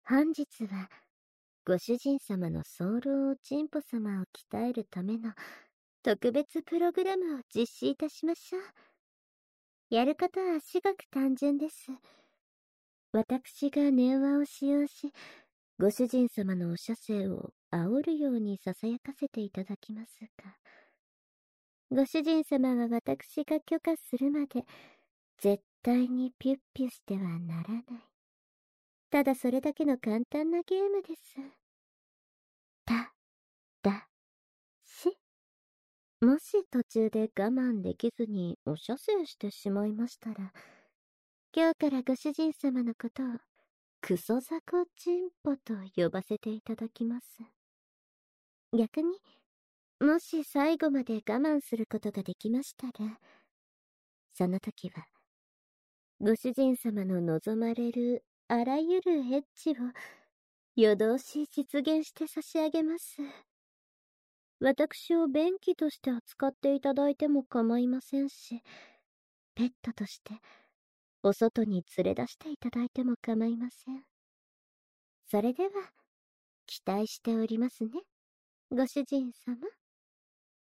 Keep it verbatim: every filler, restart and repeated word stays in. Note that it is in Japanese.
本日は、ご主人様のソウルオチンポ様を鍛えるための特別プログラムを実施いたしましょう。やることは至極単純です。私が念話を使用し、ご主人様のお射精を煽るように囁かせていただきますが、ご主人様は私が許可するまで、絶対にピュッピュしてはならない。ただそれだけの簡単なゲームです。た、だ、し。もし途中で我慢できずにお射精してしまいましたら、今日からご主人様のことをクソザコチンポと呼ばせていただきます。逆に、もし最後まで我慢することができましたら、その時は、ご主人様の望まれるあらゆるエッチを夜通し実現して差し上げます。私を便器として扱っていただいても構いませんし、ペットとしてお外に連れ出していただいても構いません。それでは、期待しておりますね、ご主人様。